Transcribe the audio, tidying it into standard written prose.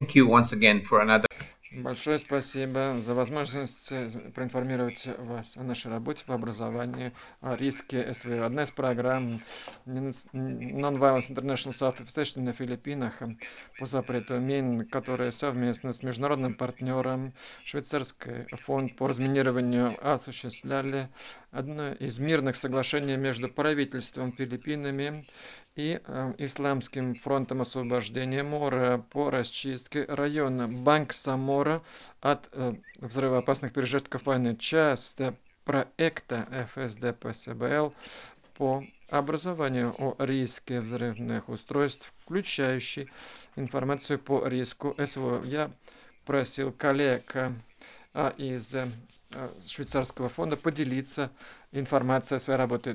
thank you once again for another. Большое спасибо за возможность проинформировать вас о нашей работе по образованию, о риске СВО. Одна из программ Non-Violence International South Station на Филиппинах по запрету мин, которая совместно с международным партнером Швейцарский фонд по разминированию осуществляли одно из мирных соглашений между правительством Филиппинами и Исламским фронтом освобождения Мора по расчистке района Банк-Самора от взрывоопасных пережитков войны. Часть проекта ФСДПСБЛ по образованию о риске взрывных устройств, включающий информацию по риску СВО. Я просил коллег из швейцарского фонда поделиться информацией о своей работе.